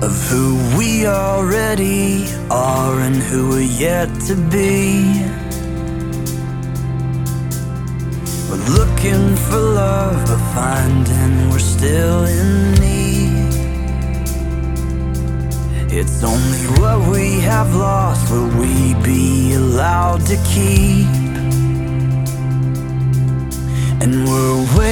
of who we already are and who we're yet to be. We're looking for love, but finding we're still in need. It's only what we have lost will we be allowed to keep. And we're